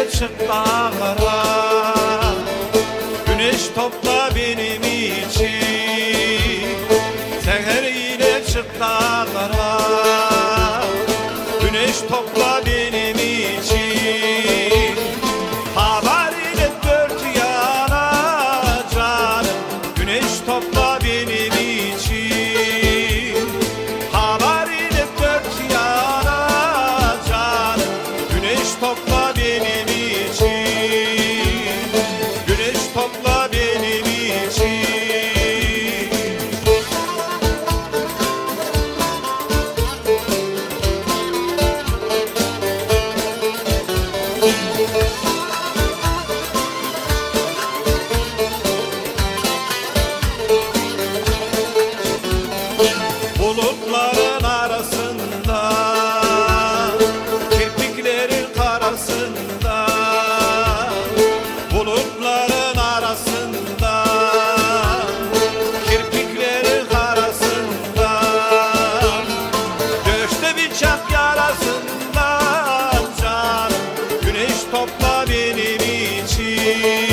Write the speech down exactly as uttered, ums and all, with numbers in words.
çık dağlara, güneş topla benim için. Seher ile çık dağlara, güneş topla benim için. Haber ile dört yana canım, güneş topla benim için. Haber ile dört yana canım, güneş topla benim için. Güneş topla benim için. Bulutların arasında, kirpiklerin karasında, bulutların arasında, kirpiklerin karasında, göğüste bir çak yarasında canım, güneş topla benim için.